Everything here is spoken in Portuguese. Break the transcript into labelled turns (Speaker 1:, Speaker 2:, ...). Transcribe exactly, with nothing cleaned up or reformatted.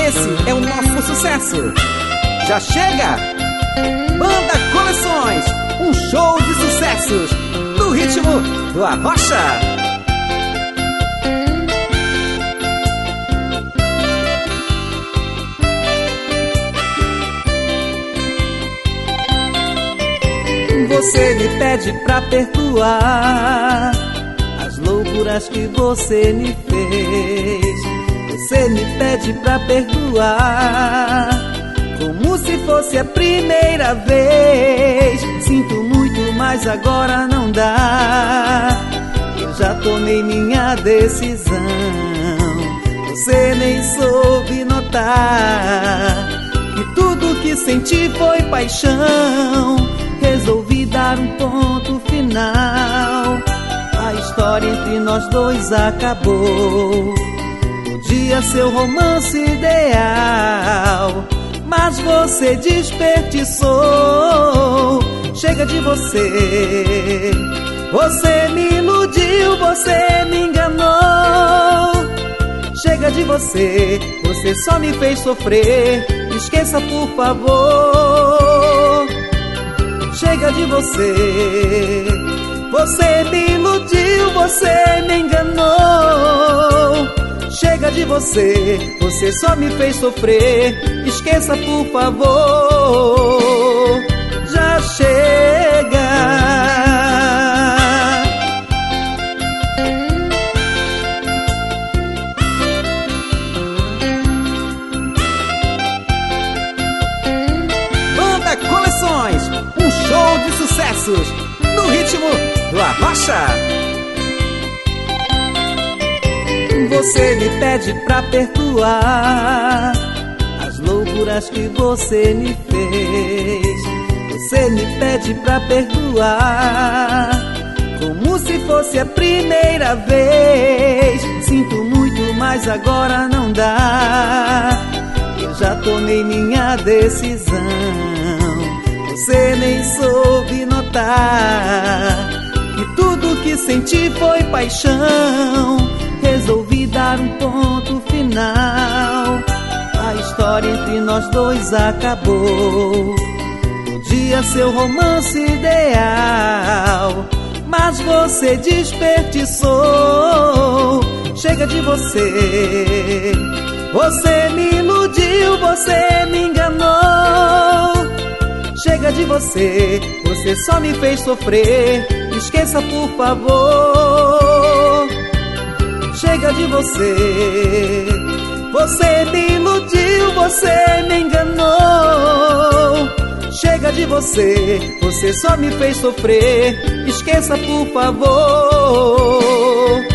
Speaker 1: esse é o nosso sucesso. Já chega! Banda Coleções, um show de sucessos no ritmo do Arrocha. Você me pede pra perdoar as loucuras que você me fez. Você me pede pra perdoar como se fosse a primeira vez. Sinto muito, mas agora não dá. Eu já tomei minha decisão. Você nem soube notar que tudo que senti foi paixão. Resolvi dar um ponto final. A história entre nós dois acabou. Podia ser o romance ideal, mas você desperdiçou. Chega de você. Você me iludiu, você me enganou. Chega de você. Você só me fez sofrer. Esqueça, por favor. Chega de você. Você me iludiu, você me enganou. Chega de você. Você só me fez sofrer. Esqueça, por favor. Já chega. Banda Coleções, um show de sucessos no ritmo do Arrocha. Você me pede pra perdoar as loucuras que você me fez. Você me pede pra perdoar como se fosse a primeira vez. Sinto muito, mas agora não dá. Eu já tomei minha decisão. Você nem soube notar que tudo que senti foi paixão. Resolvi dar um ponto final. A história entre nós dois acabou. Podia ser o romance ideal, mas você desperdiçou. Chega de você. Você me iludiu, você me enganou. Chega de você. Você só me fez sofrer. Esqueça, por favor. Chega de você. Você me iludiu, você me enganou. Chega de você. Você só me fez sofrer. Esqueça, por favor.